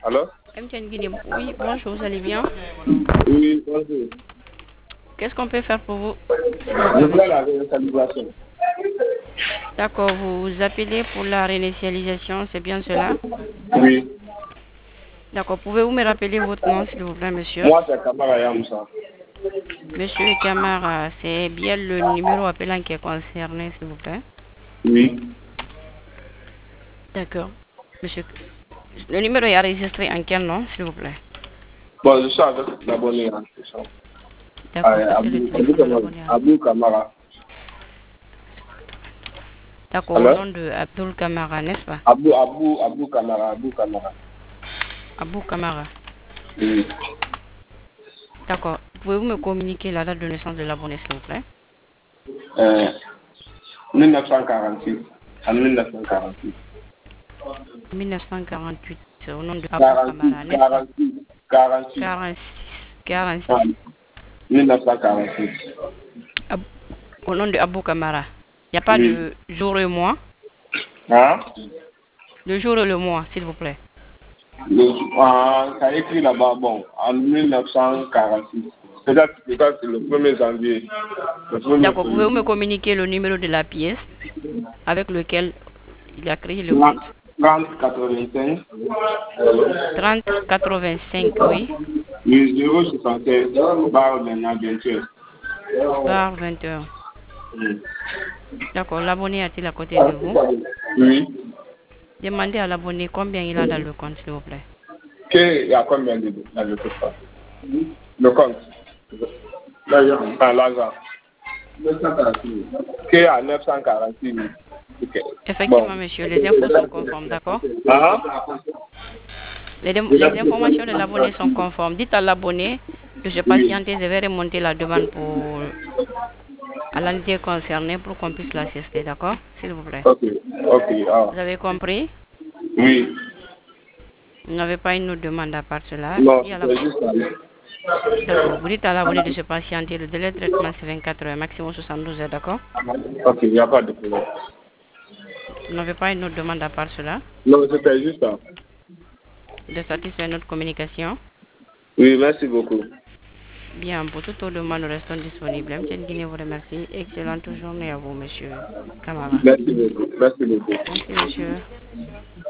Allô? Oui, bonjour, vous allez bien? Oui, bonjour. Qu'est-ce qu'on peut faire pour vous? Je voulais la réinitialisation. D'accord, vous appelez pour la réinitialisation, c'est bien cela? Oui. D'accord, pouvez-vous me rappeler votre nom, s'il vous plaît, monsieur? Moi, c'est Kamara Yamoussa. Monsieur Camara, c'est bien le numéro appelant qui est concerné, s'il vous plaît? Oui. D'accord. Monsieur, le numéro est enregistré en quel nom, s'il vous plaît? Bon, je suis avec l'abonné. Hein, c'est ça. D'accord, ça c'est le téléphone de l'abonné. Abou Kamara. D'accord, au Allô? nom de Abdul Camara, n'est-ce pas? Abou Kamara, Abou Kamara. Abou Camara. Oui. D'accord. Pouvez-vous me communiquer la date de naissance de l'abonné, s'il vous plaît? 1946. En 1946. 1948, c'est au nom de Abou Camara, n'est-ce pas? 46. 46. 1946. Au nom de Abou Camara. Il n'y a pas Oui. le jour et le mois? Hein? Le jour et le mois, s'il vous plaît. Ça écrit là-bas, bon, en 1946. Peut-être c'est le 1er janvier. D'accord, pouvez-vous me communiquer le numéro de la pièce avec lequel il a créé le compte? 3085. 3085, oui. Oui, 076, barre maintenant, bien sûr. Bar 21. D'accord, l'abonné a-t-il à côté de vous? Oui. Demandez à l'abonné combien il a dans le compte, s'il vous plaît. Il y a combien dans le compte? Le compte. L'argent. Qui à 946 000. Okay. Effectivement, Bon. monsieur, les infos sont conformes, d'accord? Ah? Les informations de l'abonné sont conformes. Dites à l'abonné de se Oui. patienter, je vais remonter la demande à l'entité concernée pour qu'on puisse l'assister, d'accord? S'il vous plaît. Ok. Ah. Vous avez compris? Oui. Vous n'avez pas une autre demande à part cela? Non, Si à c'est juste ça. D'accord. Vous dites à l'abonné de se patienter. Le délai de traitement, c'est 24 heures, maximum 72 heures, d'accord? Ok, il n'y a pas de problème. Vous n'avez pas une autre demande à part cela? Non, c'était juste ça. De satisfaire notre communication? Oui, merci beaucoup. Bien, pour toute autre demande, nous restons disponibles. M. Guinée vous remercie. Excellente journée à vous, monsieur Camara. Merci beaucoup. Merci beaucoup. Merci, monsieur.